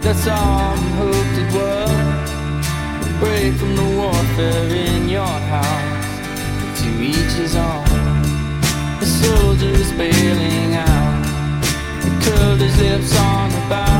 That's all I'm hoped it was. Break from the warfare in your house. To each his own. The soldier is bailing out. He curled his lips on the bar.